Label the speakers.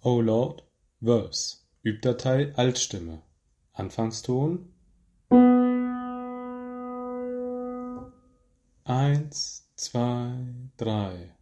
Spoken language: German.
Speaker 1: O Lord, Verse, Übdatei Altstimme, Anfangston 1, 2, 3.